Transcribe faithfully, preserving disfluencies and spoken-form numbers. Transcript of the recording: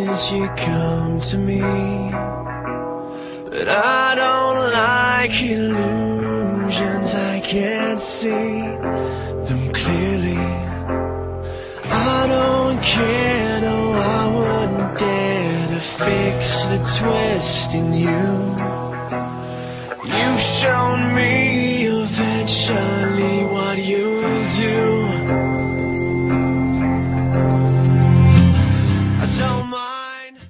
promise you come to me, but I don't like illusions. I can't see them clearly. I don't care, no, I wouldn't dare to fix the twist in you. You've shown me affection